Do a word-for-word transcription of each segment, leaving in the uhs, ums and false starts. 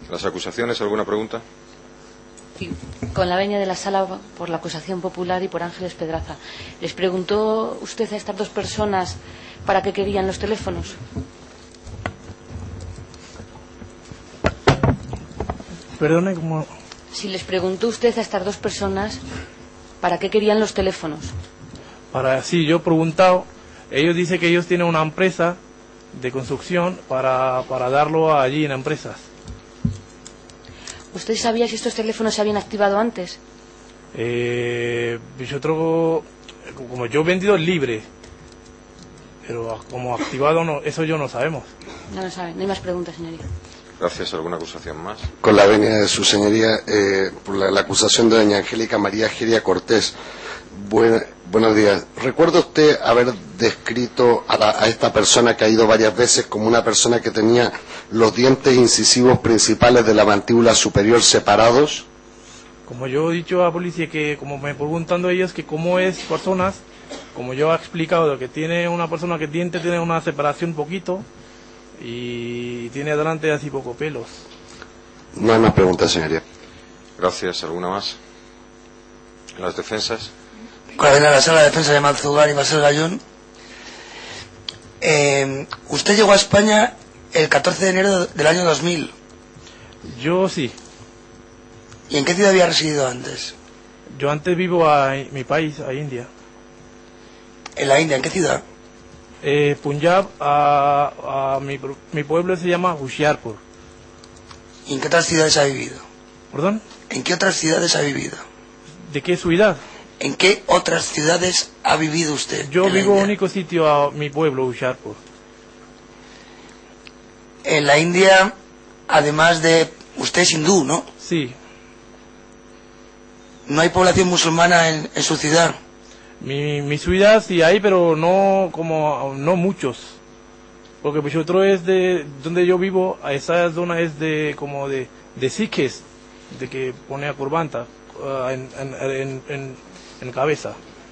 ¿Las acusaciones? ¿Alguna pregunta? Sí, con la venia de la sala por la acusación popular y por Ángeles Pedraza. ¿Les preguntó usted a estas dos personas para qué querían los teléfonos? Perdone, ¿cómo? Si les preguntó usted a estas dos personas para qué querían los teléfonos. Para, sí, yo he preguntado. Ellos dicen que ellos tienen una empresa de construcción para, para darlo allí en empresas. ¿Usted sabía si estos teléfonos se habían activado antes? Eh, yo como yo he vendido libre, pero como activado no, eso yo no sabemos. No lo saben. No hay más preguntas, señoría. Gracias. ¿Alguna acusación más? Con la venia de su señoría, eh, por la, la acusación de doña Angélica María Geria Cortés. Buen, buenos días. ¿Recuerda usted haber descrito a, la, a esta persona que ha ido varias veces como una persona que tenía los dientes incisivos principales de la mandíbula superior separados? Como yo he dicho a la policía, que como me preguntando ellos que cómo es personas, como yo he explicado que tiene una persona que diente tiene una separación poquito y tiene adelante así poco pelos. No hay más preguntas, señoría. Gracias. ¿Alguna más? ¿Las defensas? Con la venia de la sala de defensa de Malzugar y Marcel Gallón. Eh, usted llegó a España el catorce de enero del año dos mil. Yo sí. ¿Y en qué ciudad había residido antes? Yo antes vivo a mi país, a India. ¿En la India? ¿En qué ciudad? Eh, Punjab, a, a mi, mi pueblo se llama Hoshiarpur. ¿Y en qué otras ciudades ha vivido? ¿Perdón? ¿En qué otras ciudades ha vivido? ¿De qué ciudad? ¿En qué otras ciudades ha vivido usted? Yo vivo en el único sitio a mi pueblo, Hoshiarpur. En la India, además de... Usted es hindú, ¿no? Sí. ¿No hay población musulmana en, en su ciudad? Mi, mi ciudad sí hay, pero no como no muchos. Porque vosotros es de donde yo vivo, a esa zona es de como de, de sikhs, de que pone a corbata uh, en, en, en, en cabeza.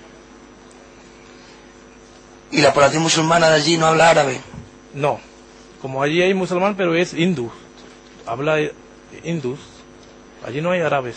¿Y la población musulmana de allí no habla árabe? No, como allí hay musulmán, pero es hindú, habla hindú, allí no hay árabes.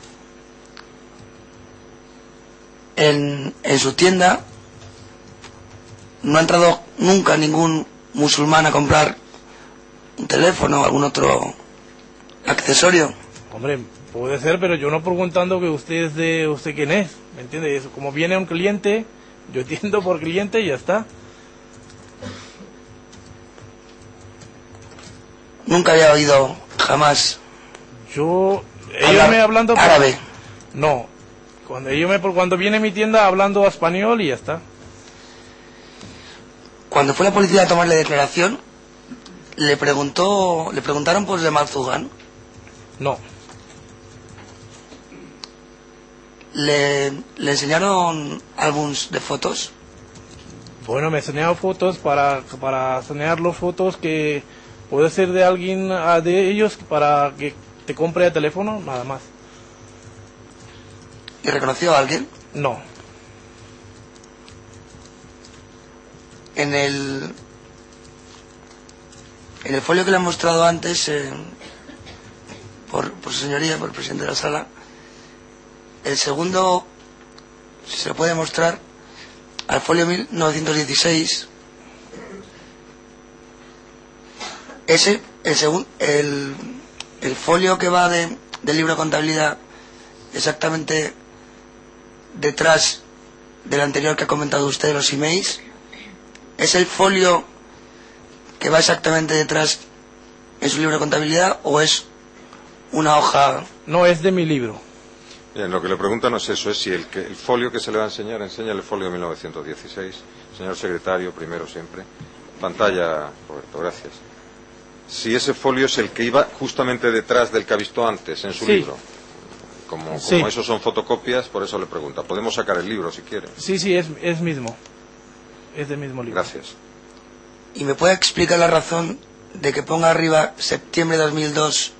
En, en su tienda no ha entrado nunca ningún musulmán a comprar un teléfono o algún otro accesorio. Hombre, puede ser, pero yo no preguntando que usted es de usted quién es, ¿me entiende? Como viene un cliente, yo entiendo por cliente y ya está. Nunca había oído jamás. Yo ellos me hablando árabe. No. Cuando ellos me cuando viene a mi tienda hablando español y ya está. Cuando fue la policía a tomarle declaración, le preguntó, le preguntaron por Jamal Zugan. No. Le, le enseñaron álbums de fotos. Bueno, me enseñaron fotos para para enseñar las fotos que puede ser de alguien de ellos para que te compre el teléfono, nada más. ¿Y reconoció a alguien? No. En el en el folio que le han mostrado antes eh, por, por su señoría, por el presidente de la sala, el segundo, si se lo puede mostrar, al folio mil novecientos dieciséis, ese, el, segun, el, el folio que va de, del libro de contabilidad exactamente detrás del anterior que ha comentado usted de los emails, ¿es el folio que va exactamente detrás en su libro de contabilidad o es una hoja? No, es de mi libro. Bien, lo que le preguntan no es eso, es si el, que, el folio que se le va a enseñar, enseña el folio de mil novecientos dieciséis. Señor secretario, primero siempre. Pantalla, Roberto, gracias. Si ese folio es el que iba justamente detrás del que ha visto antes en su sí. libro. Como, como sí. esos son fotocopias, por eso le pregunta. Podemos sacar el libro si quiere. Sí, sí, es, es mismo. Es del mismo libro. Gracias. ¿Y me puede explicar la razón de que ponga arriba septiembre de dos mil dos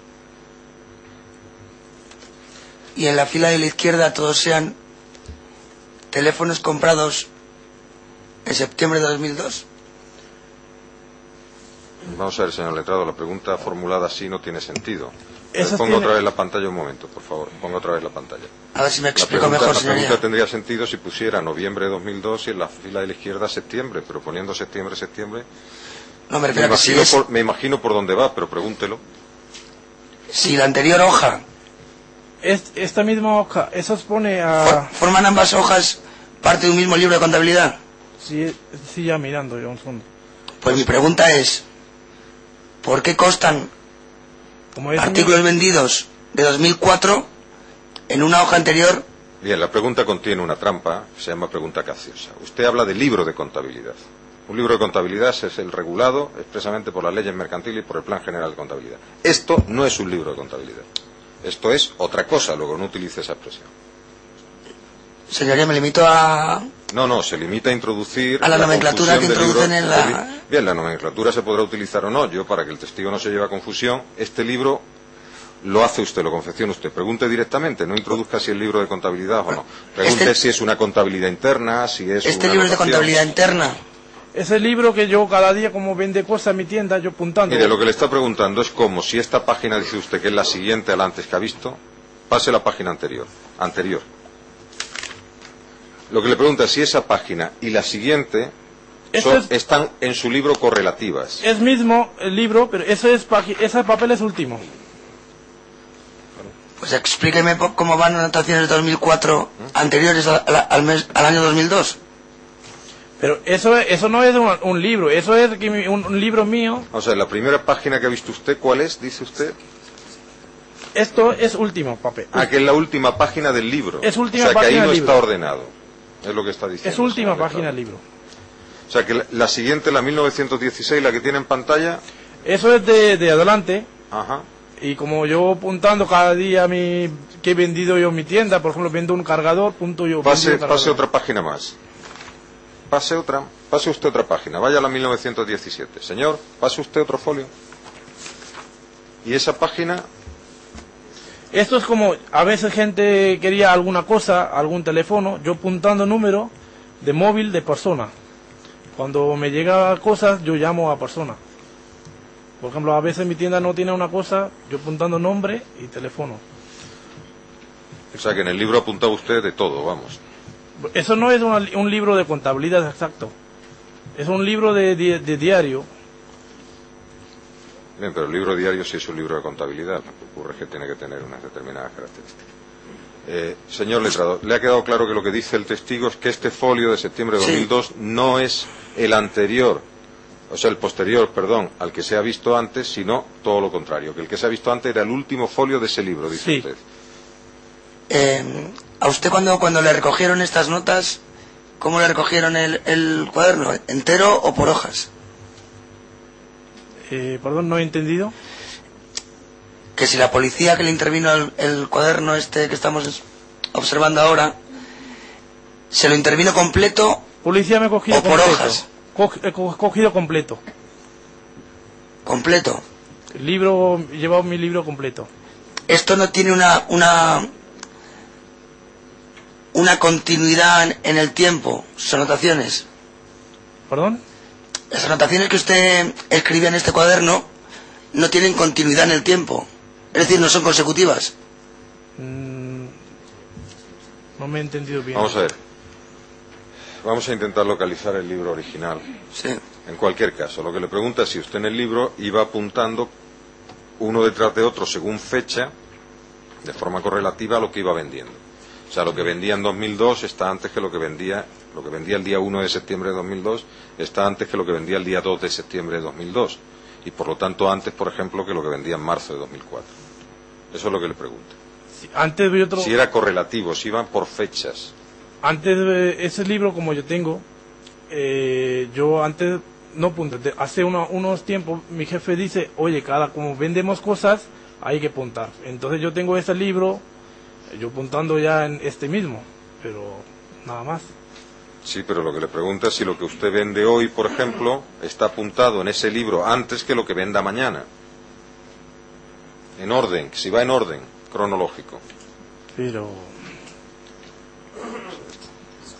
y en la fila de la izquierda todos sean teléfonos comprados en septiembre de dos mil dos? Vamos a ver, señor letrado, la pregunta formulada así no tiene sentido. Eso Ponga tiene... otra vez la pantalla un momento, por favor. Ponga otra vez la pantalla. A ver si me La explico pregunta, mejor, la señoría. pregunta tendría sentido si pusiera noviembre de dos mil dos y en la fila de la izquierda septiembre, pero poniendo septiembre, septiembre... No, me Me refiero a que si imagino, es... por, me imagino por dónde va, pero pregúntelo. Si la anterior hoja... Es, esta misma hoja, eso pone for- a... ¿Forman ambas hojas parte de un mismo libro de contabilidad? Sí, sí, ya mirando yo un segundo. Pues mi pregunta es... ¿Por qué constan Como es artículos vendidos de dos mil cuatro en una hoja anterior? Bien, la pregunta contiene una trampa, se llama pregunta capciosa. Usted habla de libro de contabilidad. Un libro de contabilidad es el regulado expresamente por las leyes mercantiles y por el Plan General de Contabilidad. Esto no es un libro de contabilidad. Esto es otra cosa, luego no utilice esa expresión. Señoría, me limito a... No, no, se limita a introducir... A la nomenclatura confusión que del libro- introducen en la- Bien, la nomenclatura se podrá utilizar o no. Yo, para que el testigo no se lleve a confusión, este libro lo hace usted, lo confecciona usted. Pregunte directamente, no introduzca si es libro de contabilidad o no. Pregunte Este- si es una contabilidad interna, si es Este una libro es de anotación. contabilidad interna. Ese libro que yo cada día, como vende cosas en mi tienda, yo apuntando. Mire, lo que le está preguntando es como si esta página, dice usted, que es la siguiente a la antes que ha visto, pase la página anterior. Anterior. Lo que le pregunta es si esa página y la siguiente Eso son- es- están en su libro correlativas. Es mismo el libro, pero eso es pagi- ese papel es último. Pues explíqueme po- cómo van las anotaciones de dos mil cuatro anteriores a- a la- al, mes, al año dos mil dos. Pero eso eso no es un, un libro, eso es que mi- un, un libro mío. O sea, la primera página que ha visto usted, ¿cuál es? Dice usted. Esto es último papel. Ah, que es la última página del libro. Es última o sea, que página ahí no del está libro. ordenado. Es lo que está diciendo. Es última señor página letrado. del libro. O sea, que la, la siguiente, la mil novecientos dieciséis, la que tiene en pantalla. Eso es de, de adelante. Ajá. Y como yo apuntando cada día mi que he vendido yo en mi tienda, por ejemplo, vendo un cargador, punto yo. Pase, vendido cargador. pase otra página más. Pase otra. Pase usted otra página. Vaya a la mil novecientos diecisiete. Señor, pase usted otro folio. Y esa página. Esto es como, a veces gente quería alguna cosa, algún teléfono, yo apuntando número de móvil de persona. Cuando me llega cosas, yo llamo a persona. Por ejemplo, a veces mi tienda no tiene una cosa, yo apuntando nombre y teléfono. O sea, que en el libro ha apuntado usted de todo, vamos. Eso no es una- un libro de contabilidad exacto. Es un libro de, di- de diario. Bien, pero el libro diario sí es un libro de contabilidad. Lo que ocurre es que tiene que tener unas determinadas características. Eh, señor letrado, ¿le ha quedado claro que lo que dice el testigo es que este folio de septiembre de Sí. dos mil dos no es el anterior, o sea, el posterior, perdón, al que se ha visto antes, sino todo lo contrario, que el que se ha visto antes era el último folio de ese libro, dice Sí. usted? Eh, ¿A usted cuando, cuando le recogieron estas notas, cómo le recogieron el, el cuaderno? ¿Entero o por hojas? Eh, perdón, no he entendido. Que si la policía que le intervino el, el cuaderno este que estamos observando ahora, se lo intervino completo Policía me ha cogido o por completo. hojas, Co- he co- cogido completo. completo. El libro, he llevado mi libro completo. Esto no tiene una una una continuidad en, en el tiempo, sus anotaciones. ¿Perdón? Las anotaciones que usted escribía en este cuaderno no tienen continuidad en el tiempo. Es decir, no son consecutivas. Mm, no me he entendido bien. Vamos a ver. Vamos a intentar localizar el libro original. Sí. En cualquier caso, lo que le pregunta es si usted en el libro iba apuntando uno detrás de otro según fecha, de forma correlativa a lo que iba vendiendo. O sea, lo que vendía en dos mil dos está antes que lo que vendía, lo que vendía el día uno de septiembre de dos mil dos está antes que lo que vendía el día dos de septiembre de dos mil dos. Y por lo tanto antes, por ejemplo, que lo que vendía en marzo de dos mil cuatro. Eso es lo que le pregunta. Sí, antes vi otro... Si era correlativo, si iban por fechas. Antes de ese libro, como yo tengo, eh, yo antes no apunté. De- Hace uno- unos tiempos mi jefe dice, oye, cada como vendemos cosas, hay que apuntar. Entonces yo tengo ese libro, yo apuntando ya en este mismo, pero nada más. Sí, pero lo que le pregunta es si lo que usted vende hoy, por ejemplo, está apuntado en ese libro antes que lo que venda mañana. En orden, si va en orden cronológico. Pero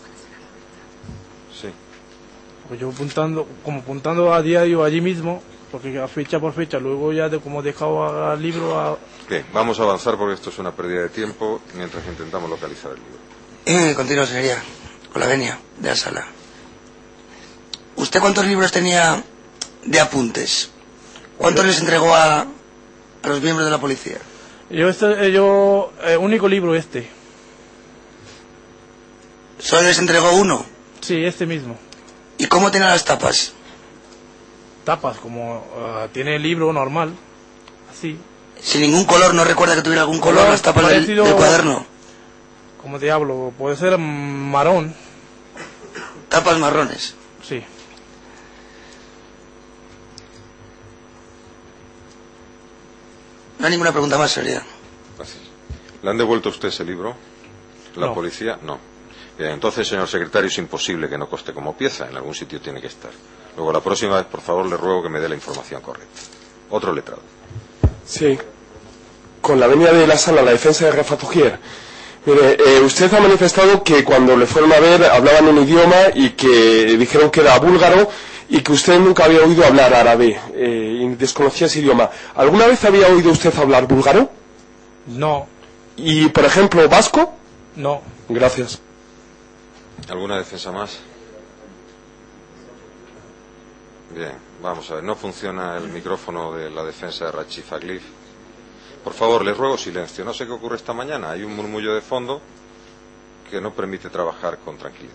Sí. pues yo apuntando, como apuntando a diario allí mismo, porque a fecha por fecha, luego ya de como dejaba el libro a... Bien, vamos a avanzar porque esto es una pérdida de tiempo mientras intentamos localizar el libro. Eh, continuo, señoría, con la venia de la sala. ¿Usted cuántos libros tenía de apuntes? ¿Cuántos les entregó a, a los miembros de la policía? Yo, este, yo eh, único libro este. ¿Solo les entregó uno? Sí, este mismo. ¿Y cómo tenía las tapas? Tapas, como uh, tiene el libro normal, así. Sin ningún color, ¿no recuerda que tuviera algún color, color las tapas del, del cuaderno? Como te hablo, puede ser marrón. ¿Tapas marrones? Sí. No hay ninguna pregunta más, señoría. Gracias. ¿Le han devuelto a usted ese libro? ¿La no. policía? No. Bien, entonces, señor secretario, es imposible que no conste como pieza. En algún sitio tiene que estar. Luego, la próxima vez, por favor, le ruego que me dé la información correcta. Otro letrado. Sí. Con la venia de la sala, la defensa de Rafa Togier. Mire, eh, usted ha manifestado que cuando le fueron a ver hablaban un idioma y que dijeron que era búlgaro y que usted nunca había oído hablar árabe eh, y desconocía ese idioma. ¿Alguna vez había oído usted hablar búlgaro? No. ¿Y, por ejemplo, vasco? No. Gracias. ¿Alguna defensa más? Bien, vamos a ver. No funciona el micrófono de la defensa de Rachif Aglif. Por favor, les ruego silencio. No sé qué ocurre esta mañana. Hay un murmullo de fondo que no permite trabajar con tranquilidad.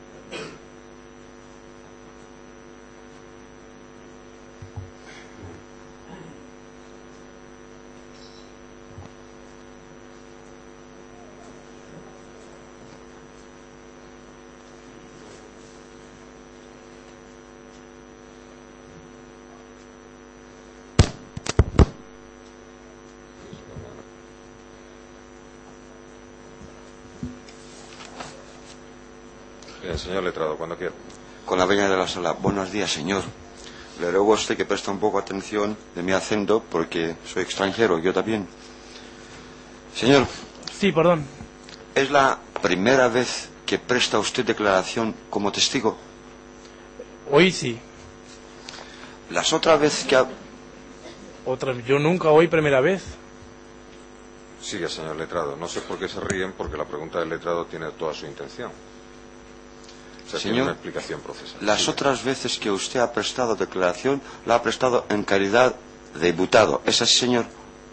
Bien, señor letrado, cuando quiera. Con la venia de la sala. Buenos días, señor. Le ruego a usted que preste un poco atención de mi acento porque soy extranjero, yo también. Señor. Sí, perdón. ¿Es la primera vez que presta usted declaración como testigo? Hoy sí. Las otras veces que ha... Otra, yo nunca hoy primera vez. Sigue, señor letrado. No sé por qué se ríen, porque la pregunta del letrado tiene toda su intención. O sea, Señor, tiene una explicación procesal. Las Sigue. otras veces que usted ha prestado declaración, la ha prestado en calidad de diputado. ¿Es así, señor?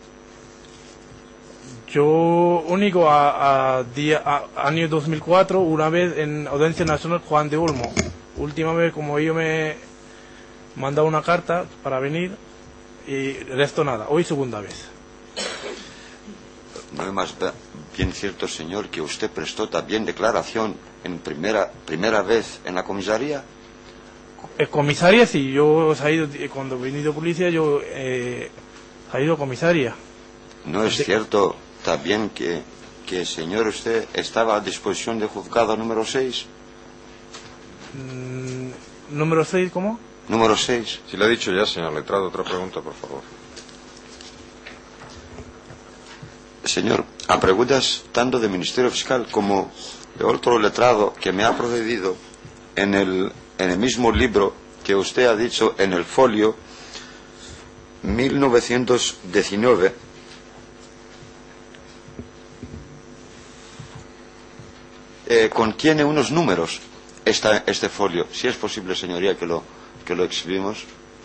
Yo único a, a, día, a año dos mil cuatro, una vez en Audiencia Nacional Juan de Olmo. Última vez como ellos me mandaron una carta para venir y el resto nada. Hoy segunda vez. No es más bien cierto, señor, que usted prestó también declaración en primera primera vez en la comisaría. En comisaria sí, yo he ido, cuando he venido policía yo eh, he ido a comisaria. No es De... cierto también que, que, señor, usted estaba a disposición del juzgado número seis. Mm, ¿Número seis cómo? Número seis. Si le he dicho ya, señor letrado, otra pregunta, por favor. Señor, a preguntas tanto del Ministerio Fiscal como de otro letrado que me ha procedido en el, en el mismo libro que usted ha dicho en el folio mil novecientos diecinueve, eh, contiene unos números esta, este folio. Si es posible, señoría, que lo, que lo exhibimos.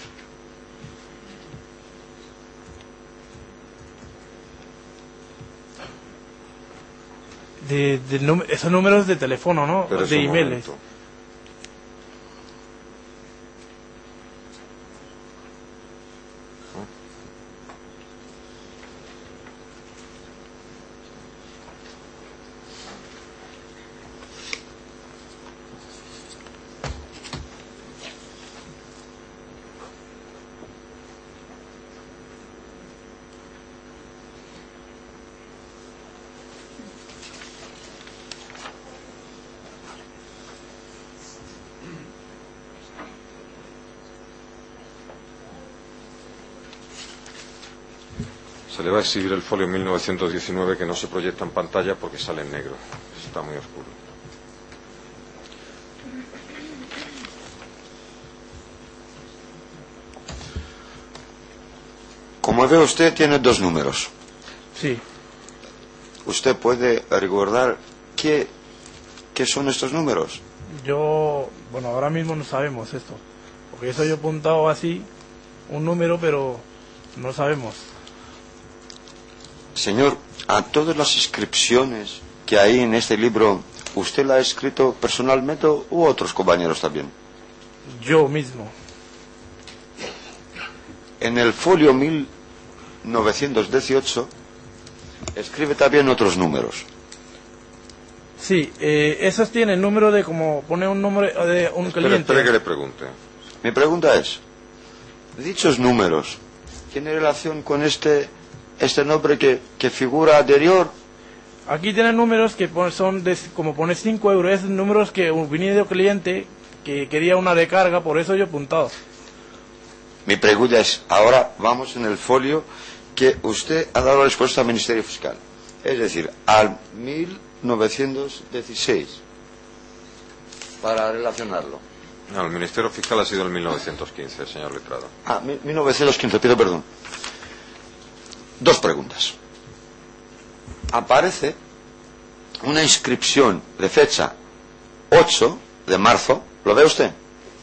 De, de, esos números de teléfono, ¿no? Pero de emails. Se le va a exhibir el folio mil novecientos diecinueve que no se proyecta en pantalla porque sale en negro. Está muy oscuro. Como ve usted, tiene dos números. Sí. ¿Usted puede recordar qué, qué son estos números? Yo, bueno, ahora mismo no sabemos esto. Porque eso yo he apuntado así, un número, pero no sabemos. Señor, a todas las inscripciones que hay en este libro, ¿usted la ha escrito personalmente u otros compañeros también? Yo mismo. En el folio mil novecientos dieciocho escribe también otros números. Sí, eh, esos tienen número de como pone un número de un Espere, cliente. espere que le pregunte. Mi pregunta es, dichos números, ¿tiene relación con este este nombre que, que figura anterior? Aquí tienen números que pon- son de, como pone cinco euros, es números que venía de un cliente que quería una recarga, por eso yo he apuntado. Mi pregunta es, ahora vamos en el folio que usted ha dado la respuesta al Ministerio Fiscal. Es decir, al mil novecientos dieciséis, para relacionarlo. No, el Ministerio Fiscal ha sido el mil novecientos quince, señor letrado. Ah, mi- mil novecientos quince, pido perdón. Dos preguntas. Aparece una inscripción de fecha ocho de marzo, ¿lo ve usted?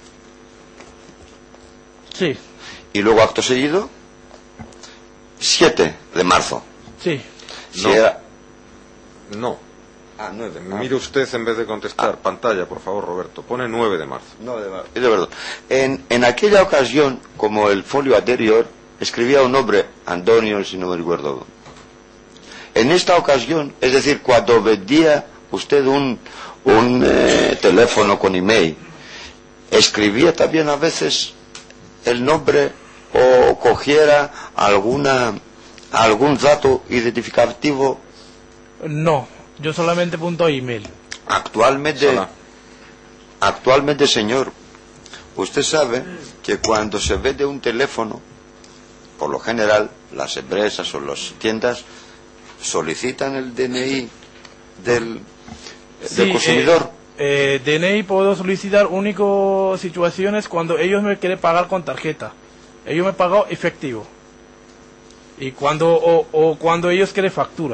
Sí, Y luego acto seguido, siete de marzo. sí. Si No. era- No. Ah, nueve. Mire usted en vez de contestar. Pantalla, por favor, Roberto. Pone nueve de marzo. No, de verdad. De verdad. En, en aquella ocasión, como el folio anterior, escribía un nombre, Antonio, si no me recuerdo. En esta ocasión, es decir, cuando vendía usted un, un eh, teléfono con email, escribía también a veces el nombre o cogiera alguna algún dato identificativo. No, yo solamente apunto a email. Actualmente, Sola. actualmente, señor, usted sabe que cuando se vende un teléfono, por lo general, las empresas o las tiendas solicitan el D N I del, del Sí, consumidor. Eh, eh, D N I puedo solicitar único situaciones cuando ellos me quieren pagar con tarjeta. Ellos me pagan efectivo. Y cuando o, o cuando ellos quieren factura.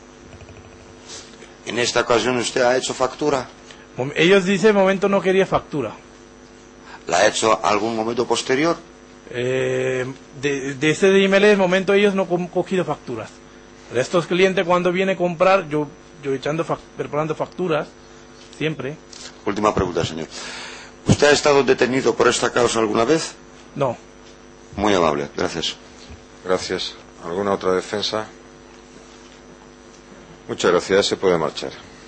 En esta ocasión usted ha hecho factura. Mom- Ellos dicen momento no quería factura. ¿La ha hecho algún momento posterior? Eh, de, de ese email en el momento ellos no han cogido facturas. De estos clientes cuando viene a comprar, yo yo echando fac- preparando facturas siempre. Última pregunta, señor. ¿Usted ha estado detenido por esta causa alguna vez? No. Muy amable, gracias. Gracias. ¿Alguna otra defensa? Muchas gracias. Se puede marchar.